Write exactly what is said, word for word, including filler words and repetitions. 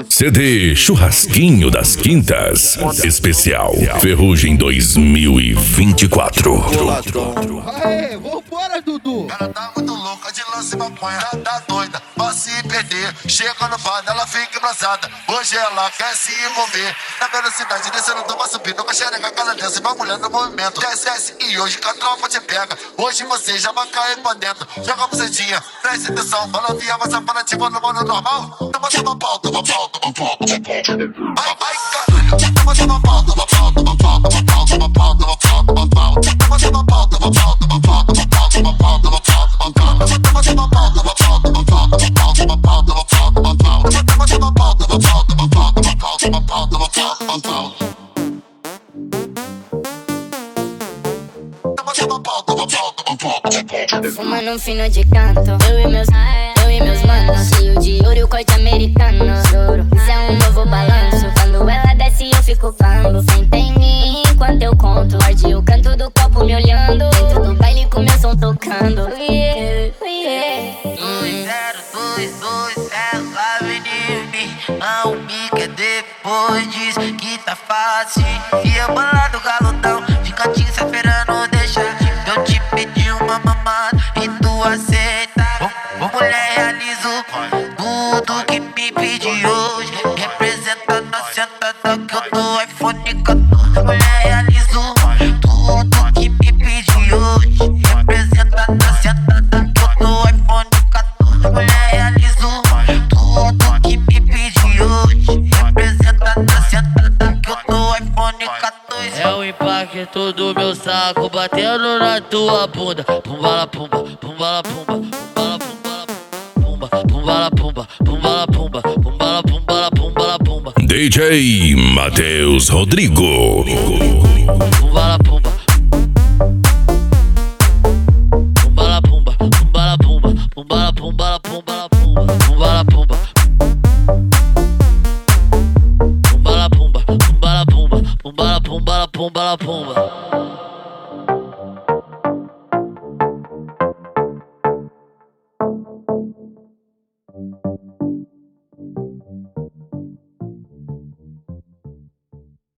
C D Churrasquinho das Quintas. Especial Ferrugem dois mil e vinte e quatro. Aê, vambora, Dudu. Ela tá muito louca de lance maconha, tá, tá doida pra se perder. Chega no bar, ela fica embrasada. Hoje ela quer se envolver. Na velocidade descendo do passo subindo, com a xereca canadense, uma mulher no movimento. Desce, desce e hoje que a tropa te pega. Hoje você já vai cair pra dentro. Joga a bucetinha, preste atenção. Balança, mas a panativa no modo normal. Toma, toma pau, toma pau, toma pau, toma pau. Ai, ai, caralho. Toma, toma pau, toma pau, toma pau, toma pau, toma pau, toma pau, toma pau. Toma, toma pau, toma pau, toma pau, toma pau, toma pau, toma pau, toma pau. Toma, toma pau, toma pau, toma pau, toma pau, toma pau, toma pau, toma pau. Toma, toma pau, toma pau, toma pau, toma pau, toma pau, toma pau, toma pau. Toma, toma pau, toma pau, toma pau, toma pau. Fumando um fino de canto, eu e meus, eu e meus manos. Cheio de ouro e o corte americano. Juro, isso é um novo balanço. Quando ela desce eu fico bambo. Senta em mim enquanto eu conto. Morde o canto do copo me olhando. Dentro do baile com meu som tocando. Yeah, yeah. dois zero dois dois, ela vem de mim. Não me quer depois diz que tá fácil. E eu bolado galudão, de cantinho se esperando deixar. Eu te pedi uma mamada e tu aceita. Ô, ô mulher, realizo tudo que me pedi hoje. Representa na sentada que eu tô iPhone quatorze. Mulher, realizo tudo que me pedi hoje. Representa na sentada que eu tô iPhone quatorze. Mulher, realizo tudo que me pedi hoje. Representa na sentada que eu tô iPhone quatorze. É o impacto do meu saco batendo na tua bunda. Pumbala pumba, pumbala pumba, pumbala pumbala pumba, pumbala pumba, pumbala pumba, pumbala pumbala pumbala pumba. D J Matheus Rodrigo. Pumbala pumba, pumbala pumba, pumbala pumba, pumbala pumbala pumbala pumba, pumbala pumba.